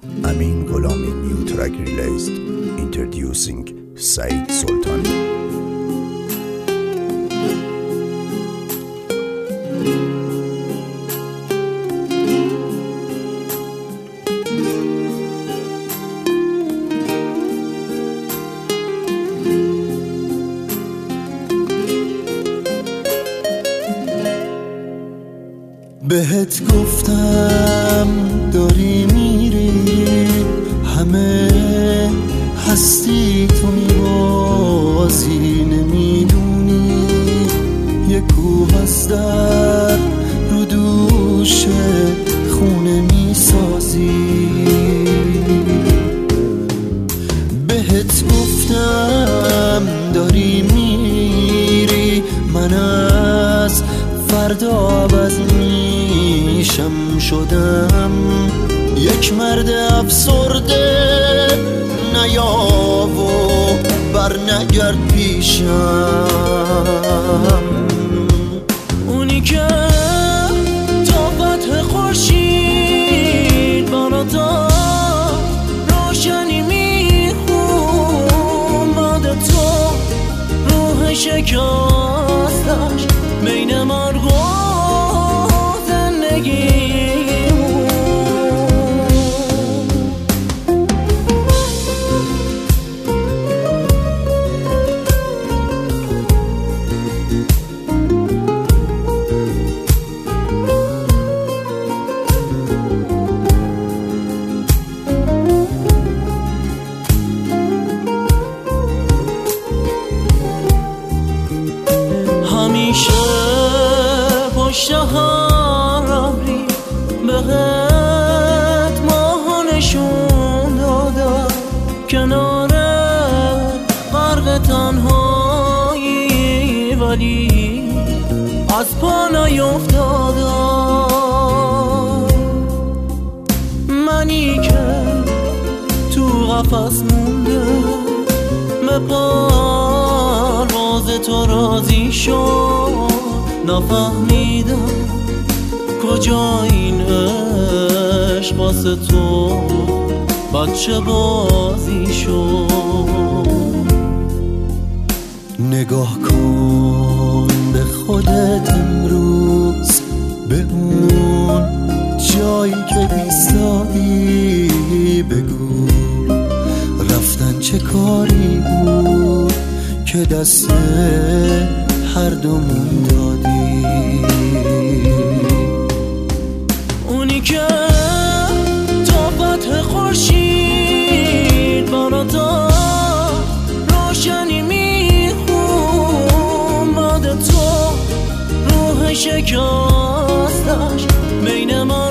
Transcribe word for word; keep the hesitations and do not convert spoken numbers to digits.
Amin Gholami, new track released, introducing Saeed Sultani. بهت گفتم داری میری، همه هستی تو میبازی، نمیدونی یه کوه از در رو دوش خونه میسازی. بهت گفتم داری میری، من از فردا عوض میشم، شدم یک مرد افسرده، نیا و بر نگرد پیشم. اونی که تا فتح خورشید براتا روشنی میخون، بعد تو روح شکستش بین مرگ و زندگی. همیشه پشت هم ری بهت ماه نشون دادم، کنار غرق تنهایی ولی از پا نیفتادم. منی که تو قفس مونده به پرواز تو راضی شد، نفهمیدم کجا این عشق واسه تو بچه بازی شد. نگاه کن به خودت امروز، به اون جایی که بیستادی بگو رفتن چه کاری بود که دست هر دومون دادی. اونی که تا فتح خورشید براتا روشنی میخون، بعد تو روح شکستش بین ما